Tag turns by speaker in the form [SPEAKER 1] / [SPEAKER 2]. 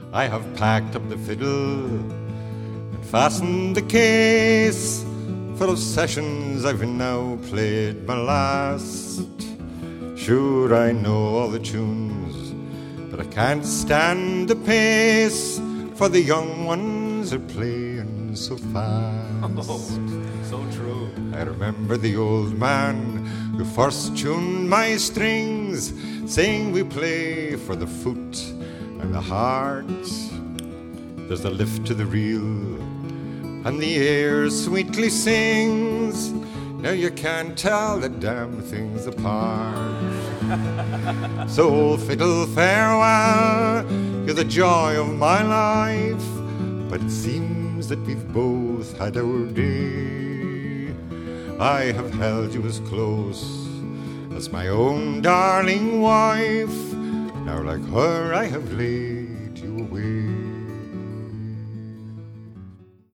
[SPEAKER 1] I have packed up the fiddle and fastened the case, full of sessions I've now played my last. Sure, I know all the tunes, but I can't stand the pace, for the young ones are playing so fast.
[SPEAKER 2] Oh, so true.
[SPEAKER 1] I remember the old man who first tuned my strings, saying we play for the foot and the heart. There's a lift to the reel, and the air sweetly sings. Now you can't tell the damn things apart. So old fiddle, farewell, you're the joy of my life, but it seems that we've both had our day. I have held you as close as my own darling wife. Now like her I have laid